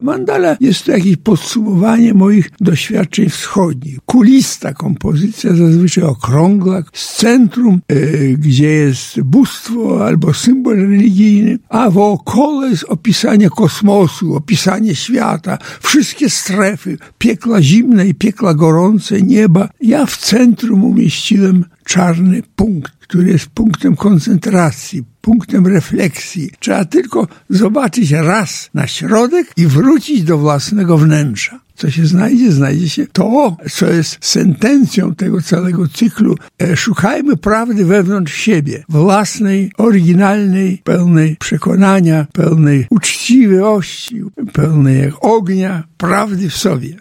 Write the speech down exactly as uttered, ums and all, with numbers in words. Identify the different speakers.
Speaker 1: Mandala jest to jakieś podsumowanie moich doświadczeń wschodnich. Kulista kompozycja, zazwyczaj okrągła, z centrum, yy, gdzie jest bóstwo albo symbol religijny, a wokoło jest opisanie kosmosu, opisanie świata, wszystkie strefy, piekla zimne i piekla gorące, nieba. Ja w centrum umieściłem czarny punkt, który jest punktem koncentracji, punktem refleksji. Trzeba tylko zobaczyć raz na środek i wrócić do własnego wnętrza. Co się znajdzie? Znajdzie się to, co jest sentencją tego całego cyklu. E, szukajmy prawdy wewnątrz siebie, własnej, oryginalnej, pełnej przekonania, pełnej uczciwości, pełnej jak ognia, prawdy w sobie.